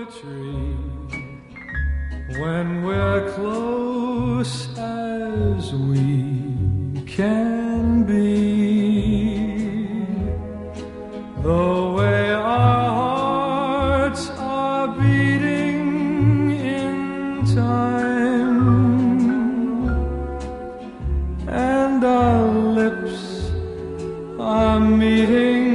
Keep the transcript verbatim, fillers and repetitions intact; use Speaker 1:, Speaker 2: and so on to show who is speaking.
Speaker 1: poetry when we're close as we can be. The way our hearts are beating in time, and our lips are meeting